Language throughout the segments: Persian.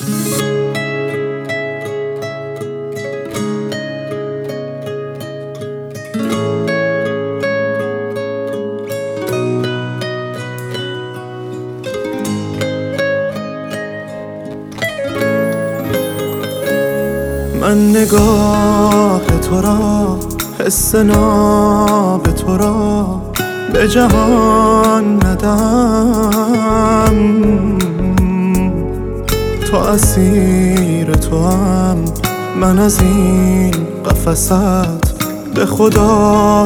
من نگاه تو را، حس ناب تو را به جهان ندم. تو اسیر تو هم، من از این قفست به خدا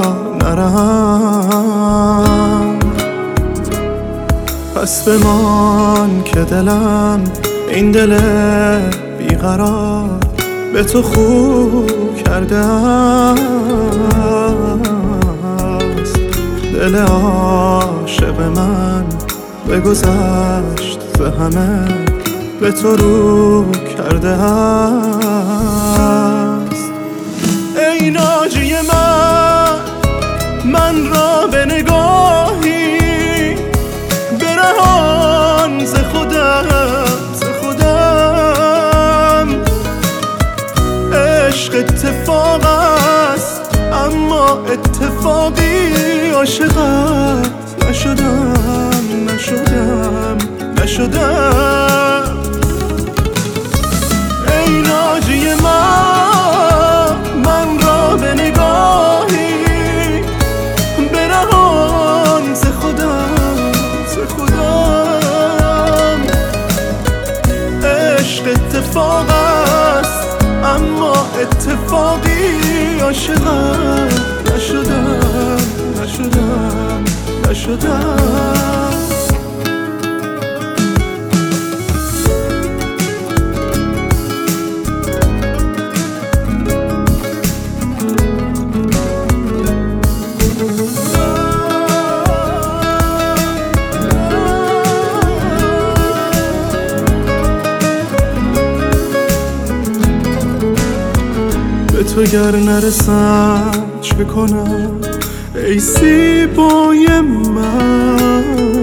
نرم. پس بمان که دلم، این دل بیقرار به تو خو کرده است. دل عاشق من بگذشت ز همه، به تو رو کرده است. ای ناجی من را به نگاهی برهان ز خودم. عشق اتفاق است اما اتفاقی عاشقت نشدم. ای ناجی من را به نگاهی برهان ز خودم. عشق اتفاق است اما اتفاقی عاشقت نشدم. به تو گر نرسم چه کنم ای زیبای من؟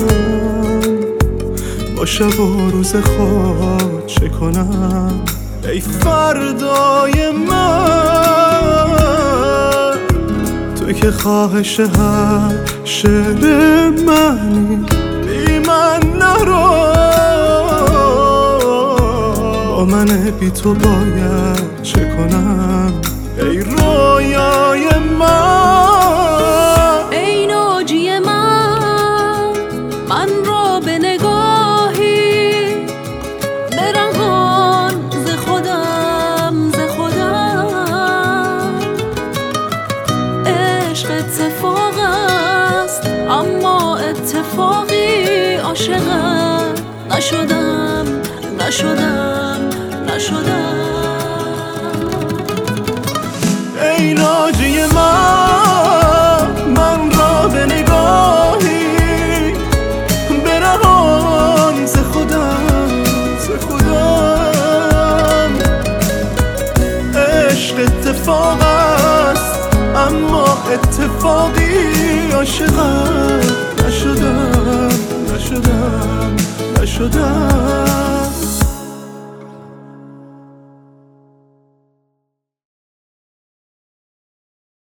با شب و روز خود چه کنم ای فردای من؟ تو که خواهش هر شعر منی، بی من نرو. با من بی تو باید چه کنم ای رویای من؟ ای ناجی من را به نگاهی برهان ز خودم. عشق اتفاق است اما اتفاقی عاشقت نشدم. ای ناجی من را به نگاهی برهان ز خودم. عشق اتفاق است اما اتفاقی عاشقت نشدم.